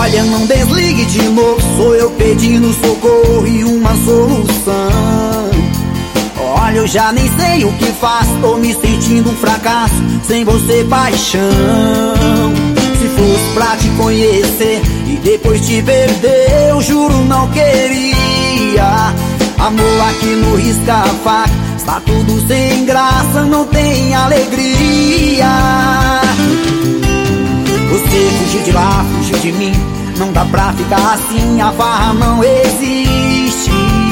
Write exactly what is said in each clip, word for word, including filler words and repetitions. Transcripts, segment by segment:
Olha, não desligue de novo, sou eu pedindo socorro e uma solução. Olha, eu já nem sei o que faço, tô me sentindo um fracasso, sem você paixão. Se fosse pra te conhecer e depois te perder, eu juro não queria. Amor, aqui no risca-faca, está tudo sem graça, não tem alegria. Você fugiu de lá, fugiu de mim, não dá pra ficar assim, a farra não existe.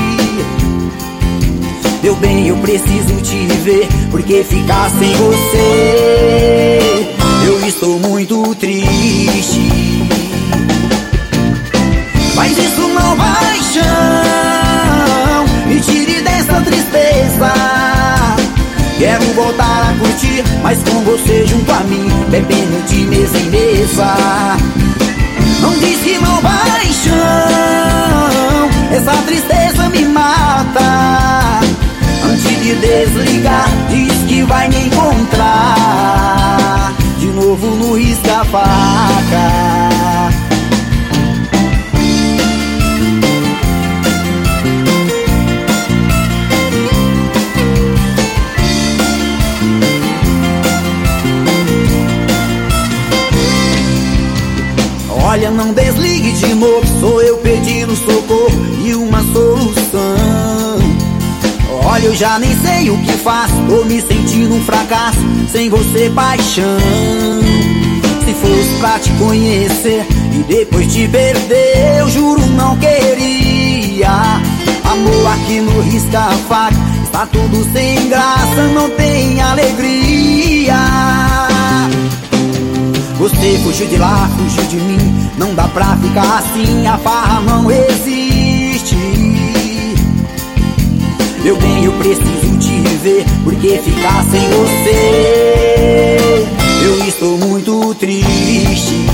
Meu bem, eu preciso te ver, porque ficar sem você eu estou muito triste. Mas isso não vai, chão, me tire dessa tristeza. Quero voltar a curtir, mas com você junto a mim, bebendo de mesa em mesa. Não diz que não vai, chão, essa tristeza me mata. Antes de desligar, diz que vai me encontrar de novo no risca-faca. Olha, não desligue de novo, sou eu pedindo socorro e uma solução. Olha, eu já nem sei o que faço, tô me sentindo um fracasso, sem você paixão. Se fosse pra te conhecer e depois te perder, eu juro não queria. Amor, aqui no risca-faca, está tudo sem graça, não tem alegria. Você fugiu de lá, fugiu de mim, não dá pra ficar assim, a farra não existe. Meu bem, eu preciso te ver, porque ficar sem você eu estou muito triste.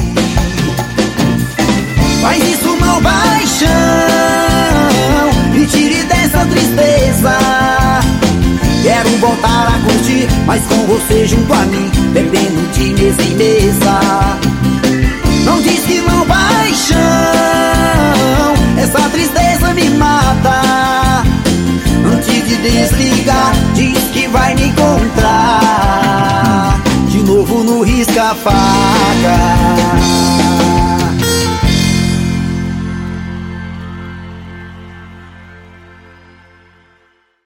Mas isso não vai, chão, me tire dessa tristeza. Quero voltar a curtir, mas com você junto a mim, bebendo de mesa em mesa. Não diz que não vai, chão, essa tristeza me mata. Antes de desligar, diz que vai me encontrar de novo no risca-faca.